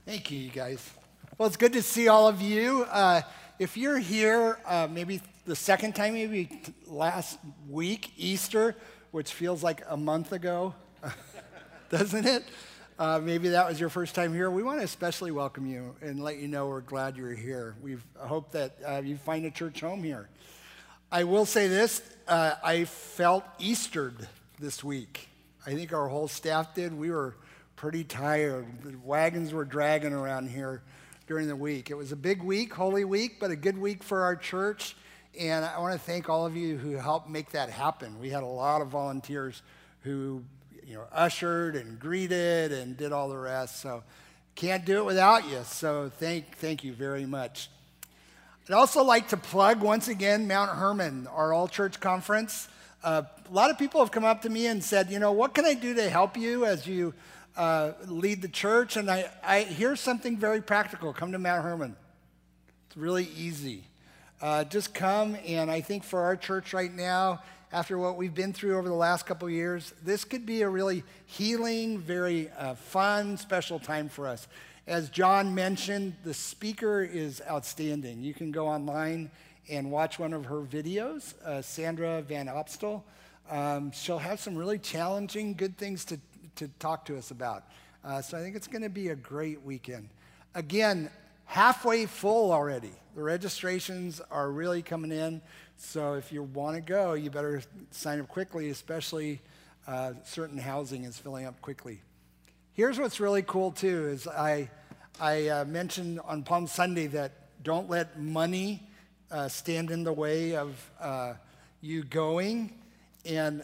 Thank you, you guys. Well, it's good to see all of you. If you're here, maybe the second time, maybe last week, Easter, which feels like a month ago, doesn't it? Maybe that was your first time here. We want to especially welcome you and let you know we're glad you're here. We hope that you find a church home here. I will say this, I felt Eastered this week. I think our whole staff did. We were pretty tired. The wagons were dragging around here during the week. It was a big week, Holy Week, but a good week for our church. And I want to thank all of you who helped make that happen. We had a lot of volunteers who, ushered and greeted and did all the rest. So can't do it without you. So thank you very much. I'd also like to plug once again Mount Hermon, our all-church conference. A lot of people have come up to me and said, what can I do to help you as you lead the church? And I hear something very practical. Come to Mount Hermon. It's really easy. Just come, and I think for our church right now, after what we've been through over the last couple of years, this could be a really healing, very fun, special time for us. As John mentioned, the speaker is outstanding. You can go online and watch one of her videos, Sandra Van Opstal. She'll have some really challenging, good things to talk to us about. So I think it's going to be a great weekend. Again, halfway full already. The registrations are really coming in. So if you want to go, you better sign up quickly, especially certain housing is filling up quickly. Here's what's really cool too, is I mentioned on Palm Sunday that don't let money stand in the way of you going, and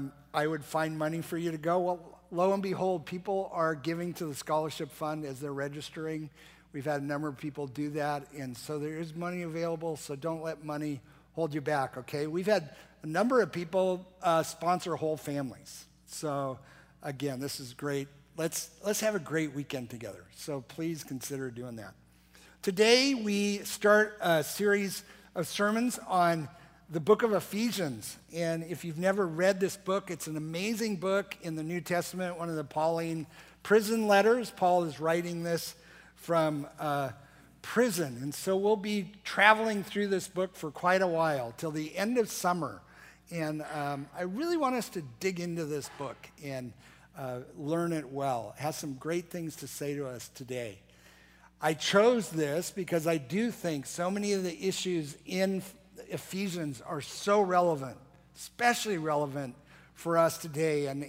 I would find money for you to go. Well, lo and behold, people are giving to the scholarship fund as they're registering. We've had a number of people do that, and so there is money available, so don't let money hold you back, okay? We've had a number of people sponsor whole families. So again, this is great. Let's have a great weekend together. So please consider doing that. Today we start a series of sermons on the book of Ephesians. And if you've never read this book, it's an amazing book in the New Testament, one of the Pauline prison letters. Paul is writing this from prison. And so we'll be traveling through this book for quite a while, till the end of summer. And I really want us to dig into this book and learn it well. It has some great things to say to us today. I chose this because I do think so many of the issues in Ephesians are so relevant, especially relevant for us today. And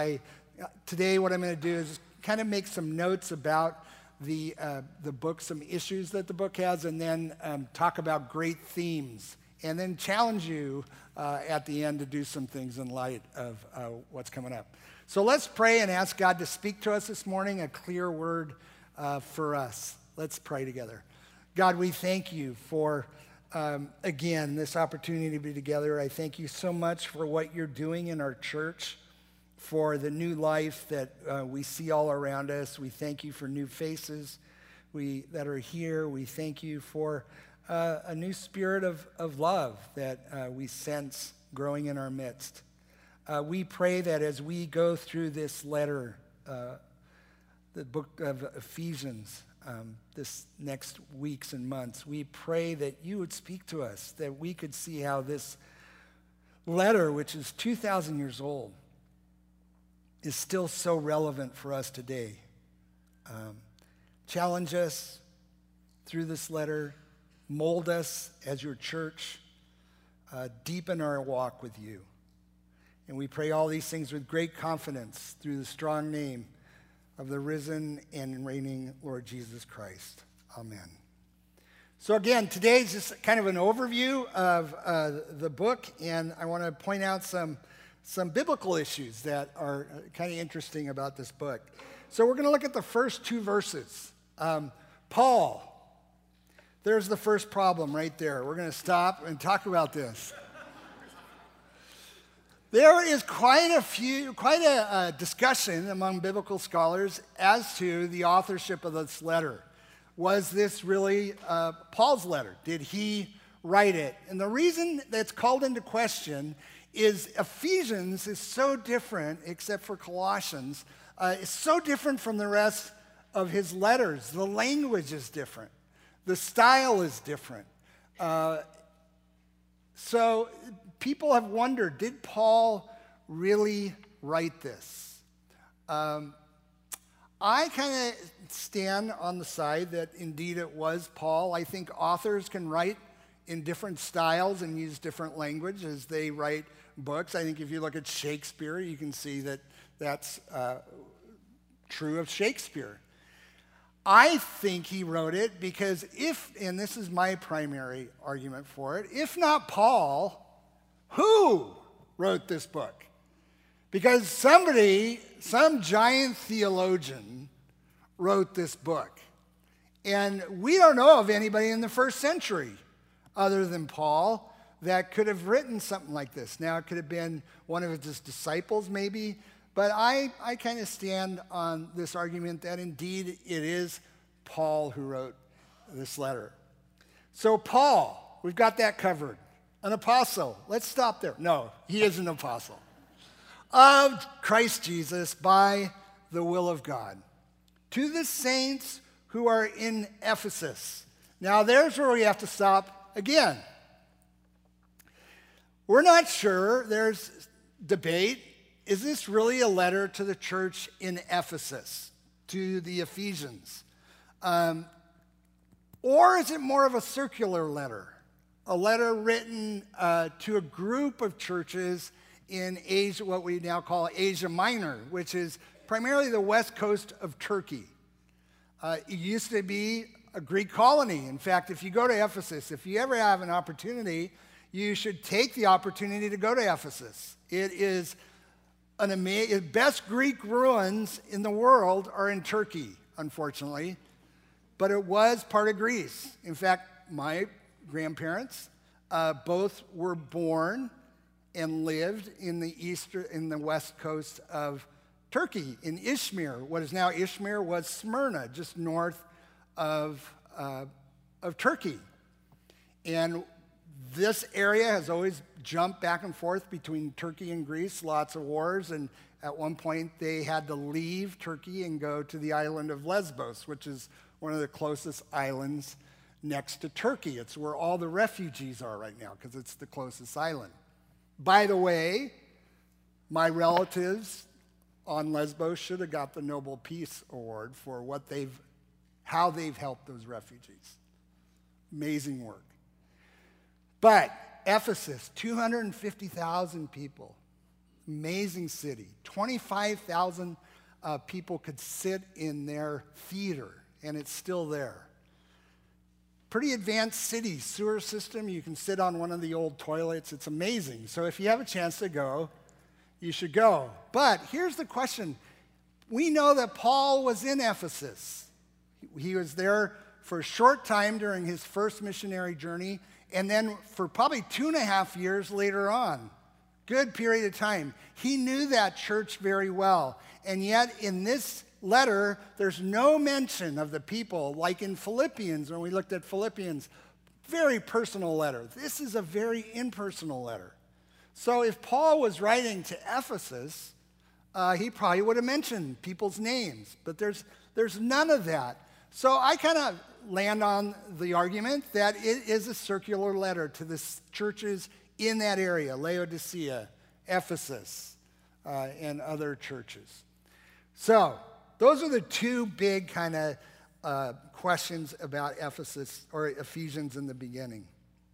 today what I'm going to do is kind of make some notes about the book, some issues that the book has, and then talk about great themes, and then challenge you at the end to do some things in light of what's coming up. So let's pray and ask God to speak to us this morning, a clear word for us. Let's pray together. God, we thank you for, again, this opportunity to be together. I thank you so much for what you're doing in our church, for the new life that we see all around us. We thank you for new faces that are here. We thank you for a new spirit of love that we sense growing in our midst. We pray that as we go through this letter, the book of Ephesians, this next weeks and months, we pray that you would speak to us, that we could see how this letter, which is 2,000 years old, is still so relevant for us today. Challenge us through this letter, mold us as your church, deepen our walk with you. And we pray all these things with great confidence through the strong name of the risen and reigning Lord Jesus Christ. Amen. So again, today is just kind of an overview of the book, and I want to point out some biblical issues that are kind of interesting about this book. So we're going to look at the first two verses. Paul, there's the first problem right there. We're going to stop and talk about this. There is quite a discussion among biblical scholars as to the authorship of this letter. Was this really Paul's letter? Did he write it? And the reason that's called into question is Ephesians is so different, except for Colossians, it's so different from the rest of his letters. The language is different. The style is different. So people have wondered, did Paul really write this? I kind of stand on the side that indeed it was Paul. I think authors can write in different styles and use different language as they write books. I think if you look at Shakespeare, you can see that that's true of Shakespeare. I think he wrote it because and this is my primary argument for it, if not Paul, who wrote this book? Because some giant theologian wrote this book. And we don't know of anybody in the first century other than Paul that could have written something like this. Now, it could have been one of his disciples maybe, but I kind of stand on this argument that indeed it is Paul who wrote this letter. So Paul, we've got that covered. An apostle. Let's stop there. No, he is an apostle of Christ Jesus by the will of God. To the saints who are in Ephesus. Now there's where we have to stop again. We're not sure. There's debate. Is this really a letter to the church in Ephesus, to the Ephesians? Or is it more of a circular letter? A letter written to a group of churches in Asia, what we now call Asia Minor, which is primarily the west coast of Turkey. It used to be a Greek colony. In fact, if you go to Ephesus, if you ever have an opportunity, you should take the opportunity to go to Ephesus. It is the best Greek ruins in the world are in Turkey, unfortunately, but it was part of Greece. In fact, my grandparents both were born and lived in the west coast of Turkey, in Izmir. What is now Izmir was Smyrna, just north of Turkey. And this area has always jumped back and forth between Turkey and Greece, lots of wars, and at one point they had to leave Turkey and go to the island of Lesbos, which is one of the closest islands next to Turkey. It's where all the refugees are right now because it's the closest island. By the way, my relatives on Lesbos should have got the Nobel Peace Award for how they've helped those refugees. Amazing work. But Ephesus, 250,000 people, amazing city. 25,000 people could sit in their theater, and it's still there. Pretty advanced city, sewer system. You can sit on one of the old toilets. It's amazing. So if you have a chance to go, you should go. But here's the question. We know that Paul was in Ephesus. He was there for a short time during his first missionary journey, and then for probably 2.5 years later on. Good period of time. He knew that church very well. And yet in this letter, there's no mention of the people, like in Philippians, when we looked at Philippians. Very personal letter. This is a very impersonal letter. So if Paul was writing to Ephesus, he probably would have mentioned people's names. But there's none of that. So I kind of land on the argument that it is a circular letter to the churches in that area, Laodicea, Ephesus, and other churches. So those are the two big kind of questions about Ephesus or Ephesians in the beginning.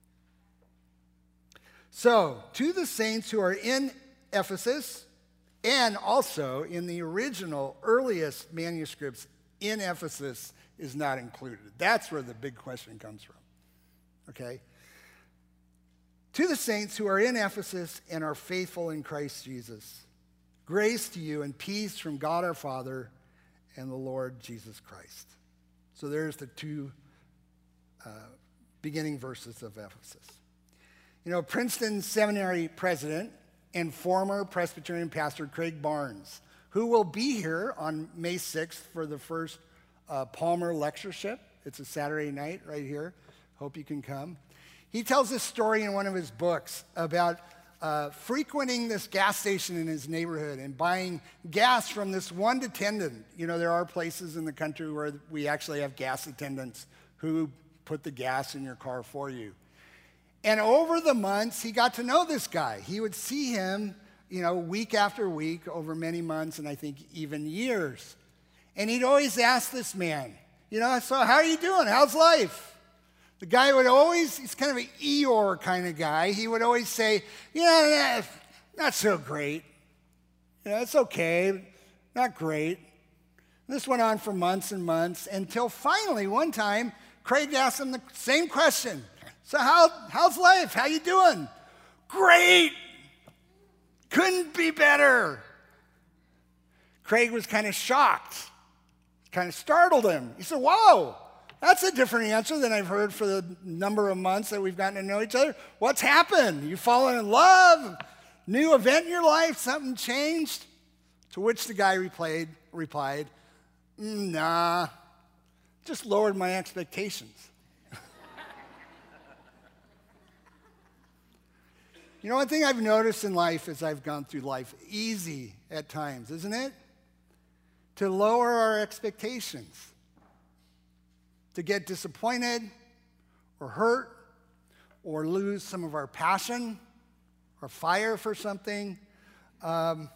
So, to the saints who are in Ephesus and also in the original earliest manuscripts in Ephesus is not included. That's where the big question comes from. Okay? To the saints who are in Ephesus and are faithful in Christ Jesus, grace to you and peace from God our Father and the Lord Jesus Christ. So there's the two beginning verses of Ephesus. You know, Princeton Seminary president and former Presbyterian pastor Craig Barnes, who will be here on May 6th for the first Palmer Lectureship. It's a Saturday night right here. Hope you can come. He tells this story in one of his books about frequenting this gas station in his neighborhood and buying gas from this one attendant. You know, there are places in the country where we actually have gas attendants who put the gas in your car for you. And over the months, he got to know this guy. He would see him, you know, week after week over many months and I think even years. And he'd always ask this man, you know, so how are you doing? How's life? The guy would always, he's kind of an Eeyore kind of guy. He would always say, yeah, not so great. You know, it's okay, not great. This went on for months and months until finally one time, Craig asked him the same question. So how's life? How you doing? Great. Couldn't be better. Craig was kind of shocked. Kind of startled him. He said, whoa, that's a different answer than I've heard for the number of months that we've gotten to know each other. What's happened? You fallen in love? New event in your life? Something changed? To which the guy replied, nah, just lowered my expectations. You know, one thing I've noticed in life as I've gone through life, easy at times, isn't it? To lower our expectations, to get disappointed or hurt or lose some of our passion or fire for something, or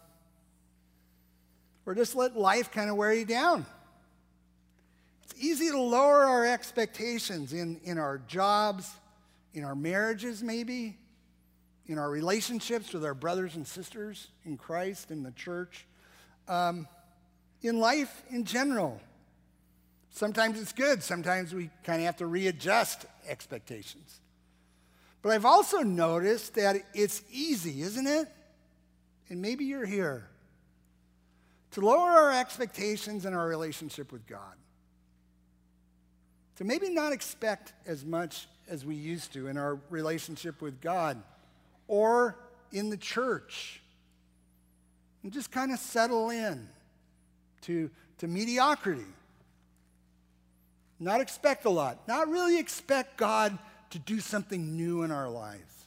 just let life kind of wear you down. It's easy to lower our expectations in our jobs, in our marriages maybe, in our relationships with our brothers and sisters in Christ, in the church, in life in general. Sometimes it's good. Sometimes we kind of have to readjust expectations. But I've also noticed that it's easy, isn't it? And maybe you're here, to lower our expectations in our relationship with God. To maybe not expect as much as we used to in our relationship with God or in the church. And just kind of settle in to mediocrity. Not expect a lot. Not really expect God to do something new in our lives.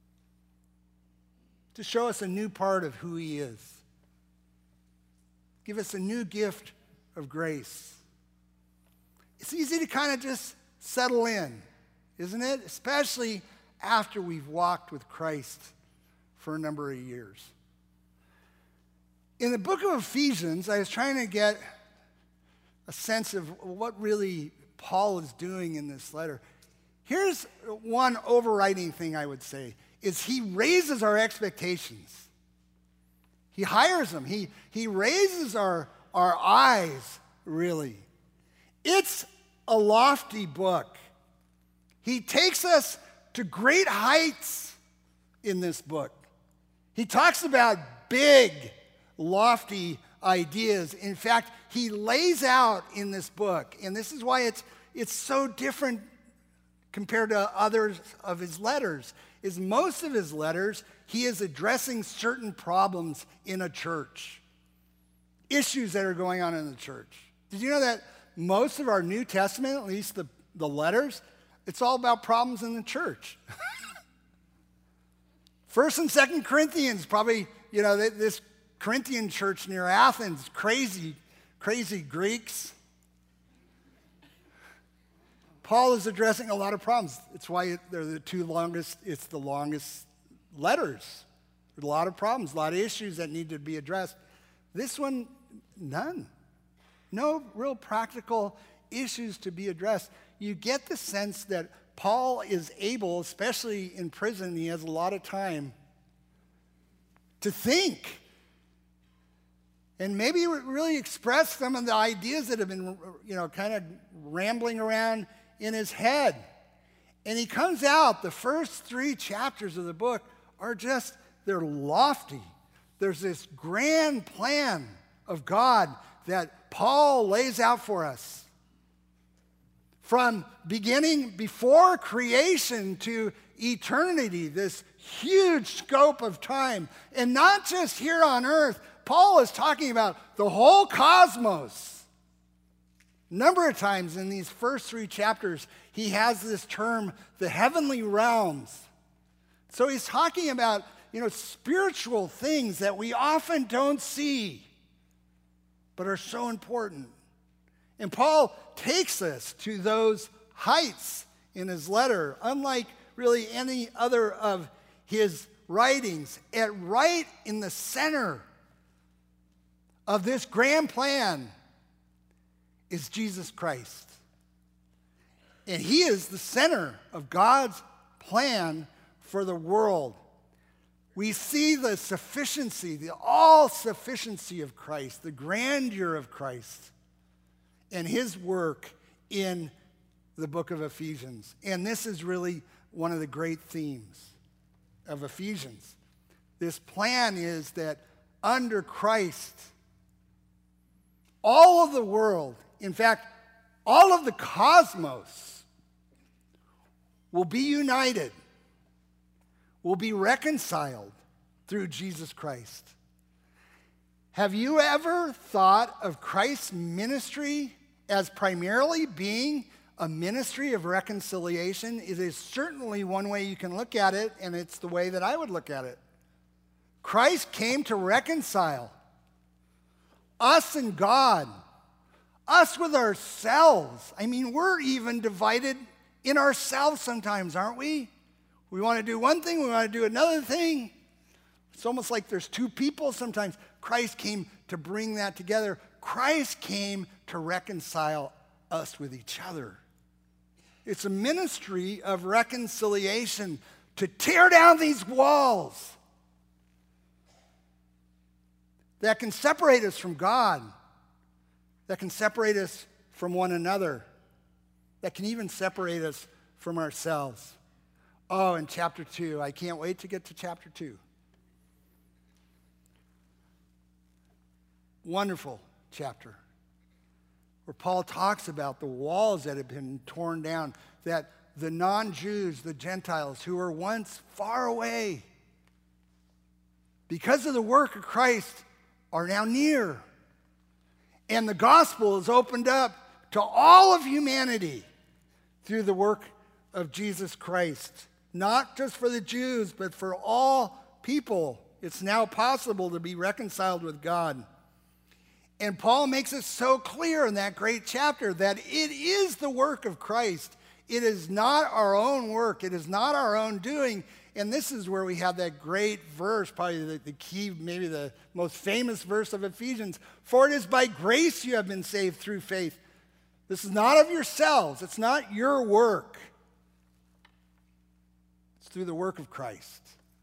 To show us a new part of who he is. Give us a new gift of grace. It's easy to kind of just settle in, isn't it? Especially after we've walked with Christ for a number of years. In the book of Ephesians, I was trying to get a sense of what really Paul is doing in this letter. Here's one overriding thing I would say, is he raises our expectations. He hires them. He raises our eyes, really. It's a lofty book. He takes us to great heights in this book. He talks about big, lofty ideas. In fact, he lays out in this book, and this is why it's so different compared to others of his letters, is most of his letters, he is addressing certain problems in a church, issues that are going on in the church. Did you know that most of our New Testament, at least the letters, it's all about problems in the church? 1st and 2nd Corinthians, probably, you know, this Corinthian church near Athens, crazy Greeks. Paul is addressing a lot of problems. It's why they're it's the longest letters. There's a lot of problems, a lot of issues that need to be addressed. This one, none. No real practical issues to be addressed. You get the sense that Paul is able, especially in prison, he has a lot of time to think and maybe really express some of the ideas that have been, you know, kind of rambling around in his head. And he comes out, the first 3 chapters of the book are just, they're lofty. There's this grand plan of God that Paul lays out for us. From beginning before creation to eternity, this huge scope of time. And not just here on earth, Paul is talking about the whole cosmos. A number of times in these first 3 chapters, he has this term, the heavenly realms. So he's talking about, spiritual things that we often don't see, but are so important. And Paul takes us to those heights in his letter, unlike really any other of his writings, right in the center of this grand plan is Jesus Christ. And he is the center of God's plan for the world. We see the sufficiency, the all-sufficiency of Christ, the grandeur of Christ, and his work in the book of Ephesians. And this is really one of the great themes of Ephesians. This plan is that under Christ, all of the world, in fact, all of the cosmos, will be united, will be reconciled through Jesus Christ. Have you ever thought of Christ's ministry as primarily being a ministry of reconciliation? It is certainly one way you can look at it, and it's the way that I would look at it. Christ came to reconcile us and God, us with ourselves. I mean, we're even divided in ourselves sometimes, aren't we? We want to do one thing, we want to do another thing. It's almost like there's two people sometimes. Christ came to bring that together. Christ came to reconcile us with each other. It's a ministry of reconciliation, to tear down these walls that can separate us from God, that can separate us from one another, that can even separate us from ourselves. Oh, in chapter 2, I can't wait to get to chapter 2. Wonderful chapter, where Paul talks about the walls that have been torn down, that the non-Jews, the Gentiles, who were once far away, because of the work of Christ, are now near. And the gospel is opened up to all of humanity through the work of Jesus Christ. Not just for the Jews, but for all people. It's now possible to be reconciled with God. And Paul makes it so clear in that great chapter that it is the work of Christ. It is not our own work. It is not our own doing. And this is where we have that great verse, probably the key, maybe the most famous verse of Ephesians. For it is by grace you have been saved through faith. This is not of yourselves. It's not your work. It's through the work of Christ.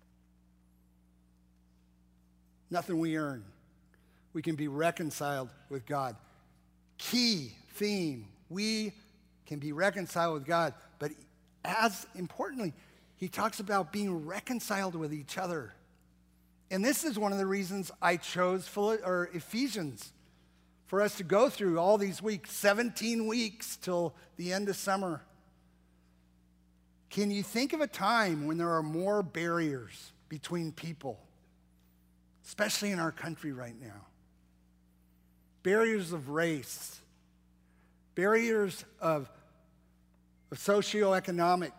Nothing we earn. We can be reconciled with God. Key theme, we can be reconciled with God. But as importantly, he talks about being reconciled with each other. And this is one of the reasons I chose Ephesians, for us to go through all these weeks, 17 weeks till the end of summer. Can you think of a time when there are more barriers between people, especially in our country right now? Barriers of race, barriers of socioeconomic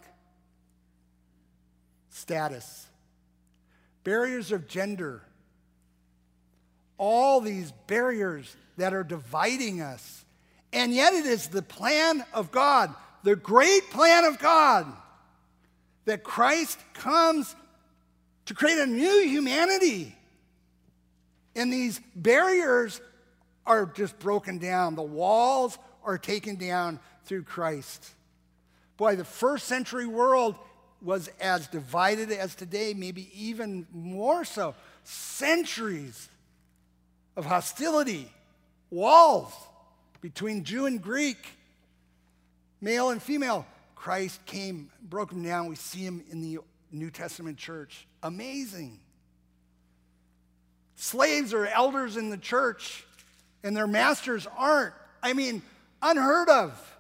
status, barriers of gender, all these barriers that are dividing us. And yet it is the plan of God, the great plan of God, that Christ comes to create a new humanity. And these barriers are just broken down. The walls are taken down through Christ. Boy, the first century world was as divided as today, maybe even more so. Centuries of hostility, walls between Jew and Greek, male and female. Christ came, broke them down. We see him in the New Testament church. Amazing. Slaves are elders in the church, and their masters aren't. I mean, unheard of.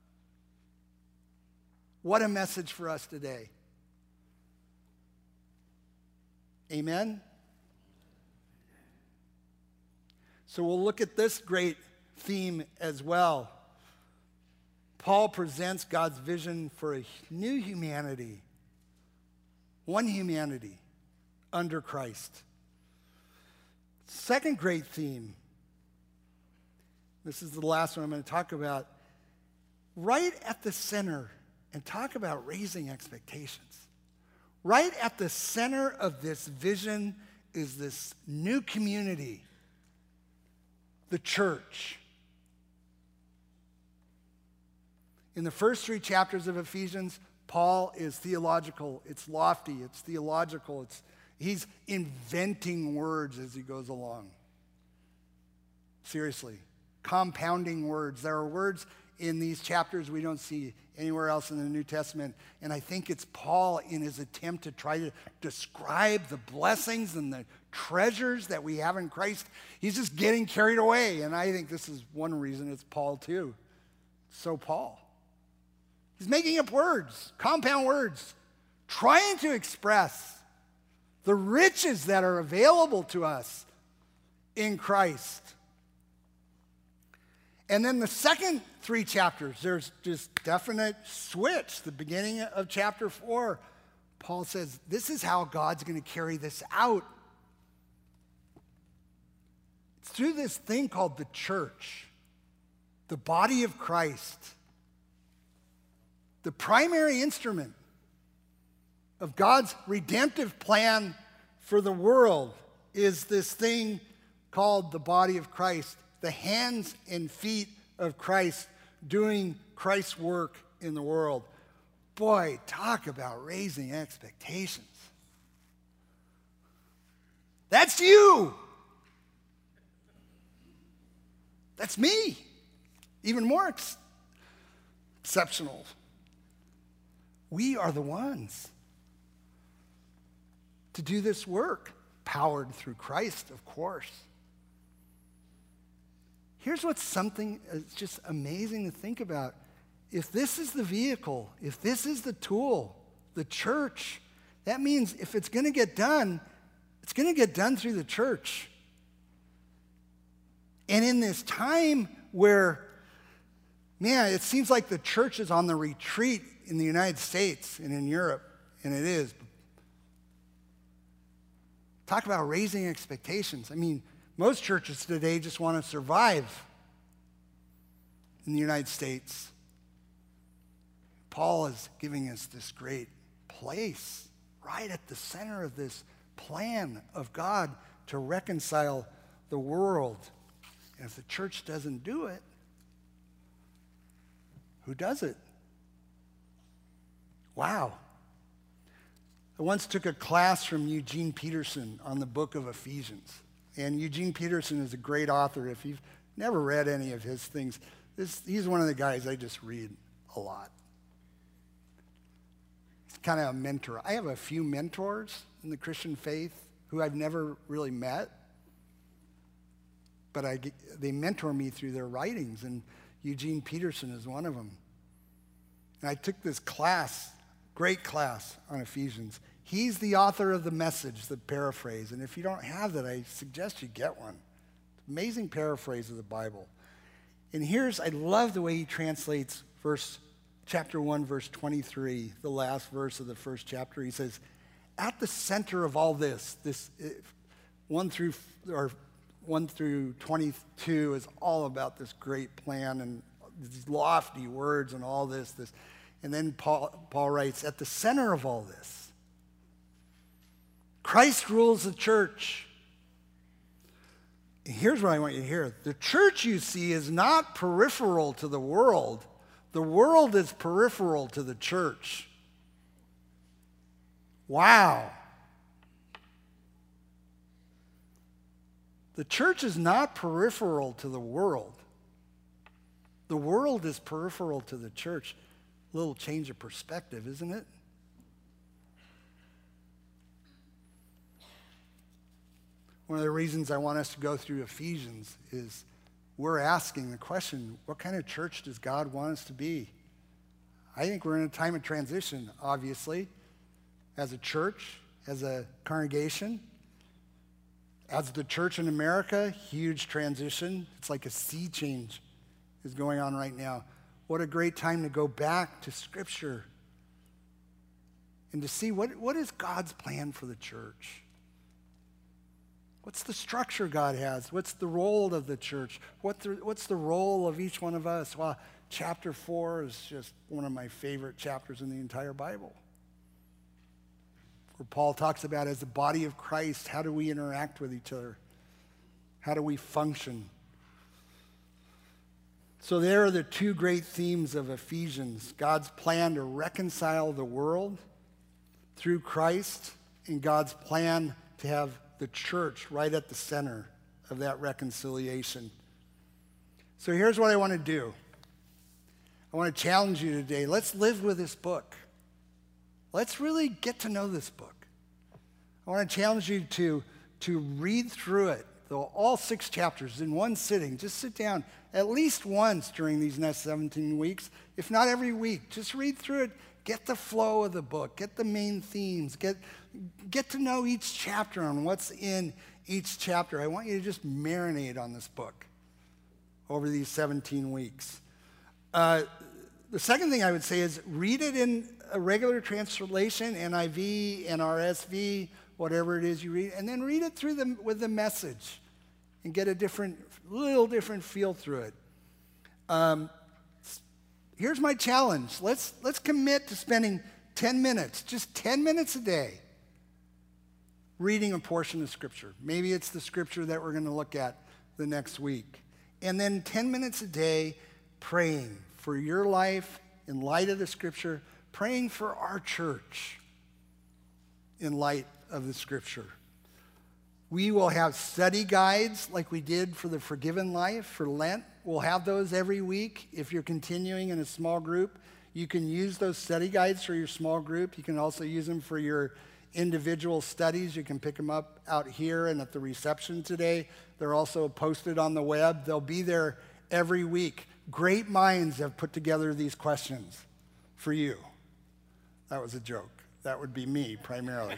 What a message for us today. Amen? So we'll look at this great theme as well. Paul presents God's vision for a new humanity. One humanity. under Christ. Second great theme, this is the last one I'm going to talk about, right at the center, and talk about raising expectations. Right at the center of this vision is this new community, the church. In the first 3 chapters of Ephesians, Paul is theological, it's lofty, it's theological, he's inventing words as he goes along. Seriously, compounding words. There are words in these chapters we don't see anywhere else in the New Testament, and I think it's Paul in his attempt to try to describe the blessings and the treasures that we have in Christ. He's just getting carried away, and I think this is one reason it's Paul too. So Paul. He's making up words, compound words, trying to express the riches that are available to us in Christ. And then the second 3 chapters, there's this definite switch. The beginning of chapter 4, Paul says, this is how God's going to carry this out. It's through this thing called the church, the body of Christ. The primary instrument of God's redemptive plan for the world is this thing called the body of Christ, the hands and feet of Christ doing Christ's work in the world. Boy, talk about raising expectations. That's you. That's me. Even more exceptional. We are the ones to do this work, powered through Christ, of course. Here's what's something that's just amazing to think about. If this is the vehicle, if this is the tool, the church, that means if it's going to get done, it's going to get done through the church. And in this time where, man, it seems like the church is on the retreat in the United States and in Europe, and it is. Talk about raising expectations. I mean, most churches today just want to survive in the United States. Paul is giving us this great place right at the center of this plan of God to reconcile the world. And if the church doesn't do it, who does it? Wow. I once took a class from Eugene Peterson on the book of Ephesians. And Eugene Peterson is a great author. If you've never read any of his things, he's one of the guys I just read a lot. He's kind of a mentor. I have a few mentors in the Christian faith who I've never really met, but they mentor me through their writings, and Eugene Peterson is one of them. And I took this class, great class on Ephesians. He's the author of the Message, the paraphrase. And if you don't have that, I suggest you get one. Amazing paraphrase of the Bible. And I love the way he translates chapter 1, verse 23, the last verse of the first chapter. He says, at the center of all this 1 through 22 is all about this great plan and these lofty words and all this. And then Paul writes, at the center of all this, Christ rules the church. And here's what I want you to hear. The church, you see, is not peripheral to the world. The world is peripheral to the church. Wow. The church is not peripheral to the world. The world is peripheral to the church. A little change of perspective, isn't it? One of the reasons I want us to go through Ephesians is we're asking the question, what kind of church does God want us to be? I think we're in a time of transition, obviously, as a church, as a congregation. As the church in America, huge transition. It's like a sea change is going on right now. What a great time to go back to Scripture and to see what is God's plan for the church. What's the structure God has? What's the role of the church? What's the role of each one of us? Well, chapter 4 is just one of my favorite chapters in the entire Bible, where Paul talks about, as the body of Christ, how do we interact with each other? How do we function? So there are the two great themes of Ephesians: God's plan to reconcile the world through Christ, and God's plan to have the church right at the center of that reconciliation. So here's what I want to do. I want to challenge you today. Let's live with this book. Let's really get to know this book. I want to challenge you to read through it, all 6 chapters in one sitting. Just sit down at least once during these next 17 weeks, if not every week. Just read through it. Get the flow of the book. Get the main themes. Get to know each chapter on what's in each chapter. I want you to just marinate on this book over these 17 weeks. The second thing I would say is read it in a regular translation, NIV, NRSV, whatever it is you read, and then read it through with the Message and get a little different feel through it. Here's my challenge. Let's commit to spending 10 minutes, just 10 minutes a day, reading a portion of Scripture. Maybe it's the Scripture that we're going to look at the next week. And then 10 minutes a day praying for your life in light of the Scripture, praying for our church in light of the Scripture. We will have study guides like we did for the Forgiven Life for Lent. We'll have those every week. If you're continuing in a small group, you can use those study guides for your small group. You can also use them for your individual studies. You can pick them up out here and at the reception today. They're also posted on the web. They'll be there every week. Great minds have put together these questions for you. That was a joke. That would be me primarily.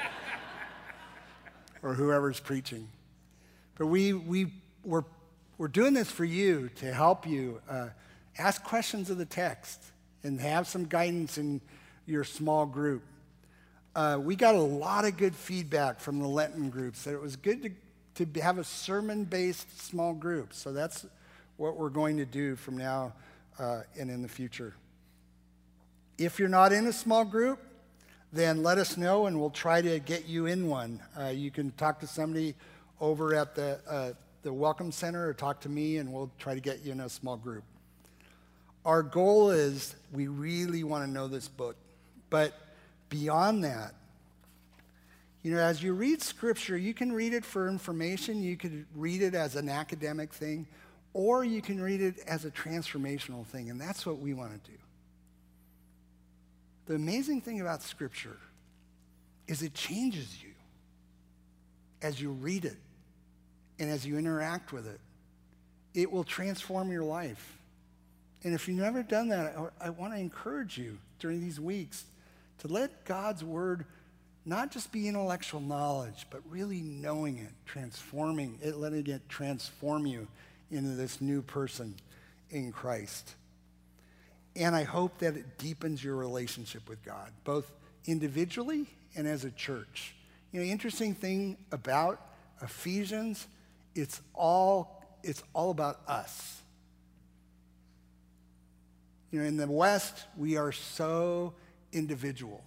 Or whoever's preaching. But we're doing this for you, to help you ask questions of the text and have some guidance in your small group. We got a lot of good feedback from the Lenten groups that it was good to have a sermon-based small group. So that's what we're going to do from now and in the future. If you're not in a small group, then let us know and we'll try to get you in one. You can talk to somebody over at the Welcome Center or talk to me and we'll try to get you in a small group. Our goal is we really want to know this book. But beyond that, as you read Scripture, you can read it for information. You could read it as an academic thing, or you can read it as a transformational thing, and that's what we want to do. The amazing thing about Scripture is it changes you as you read it and as you interact with it. It will transform your life. And if you've never done that, I want to encourage you during these weeks to let God's Word not just be intellectual knowledge, but really knowing it, transforming it, letting it transform you into this new person in Christ. And I hope that it deepens your relationship with God, both individually and as a church. Interesting thing about Ephesians, it's all about us. In the West, we are so individual.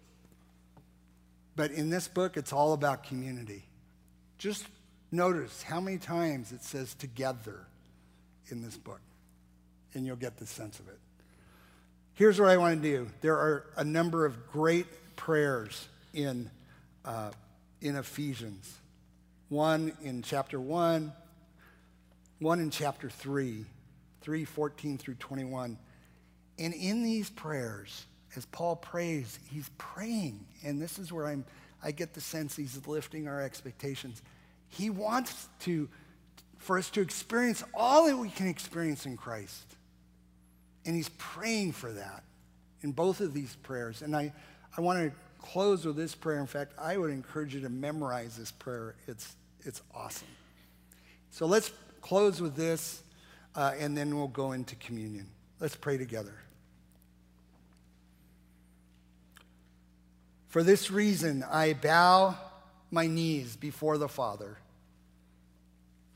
But in this book, it's all about community. Just notice how many times it says together in this book, and you'll get the sense of it. Here's what I want to do. There are a number of great prayers in Ephesians. One in chapter 1, one in chapter 3, 14 through 21. And in these prayers, as Paul prays, he's praying, and this is where I get the sense he's lifting our expectations. He wants for us to experience all that we can experience in Christ. And he's praying for that in both of these prayers. And I want to close with this prayer. In fact, I would encourage you to memorize this prayer. It's awesome. So let's close with this, and then we'll go into communion. Let's pray together. For this reason, I bow my knees before the Father,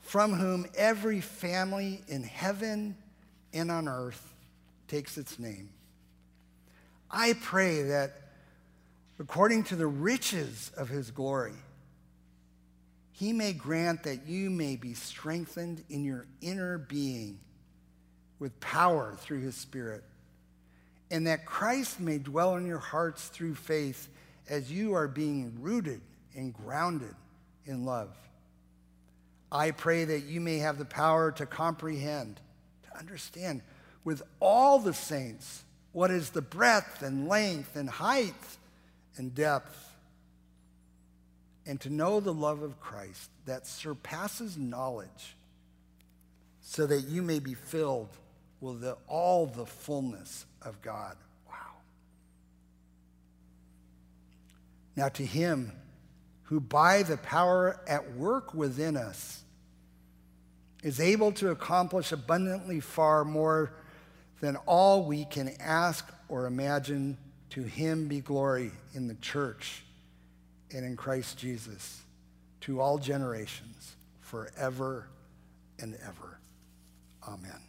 from whom every family in heaven and on earth takes its name. I pray that according to the riches of his glory, he may grant that you may be strengthened in your inner being with power through his Spirit, and that Christ may dwell in your hearts through faith as you are being rooted and grounded in love. I pray that you may have the power to comprehend, to understand with all the saints what is the breadth and length and height and depth, and to know the love of Christ that surpasses knowledge, so that you may be filled with all the fullness of God. Wow. Now to him who by the power at work within us is able to accomplish abundantly far more than all we can ask or imagine, to him be glory in the church and in Christ Jesus to all generations, forever and ever. Amen.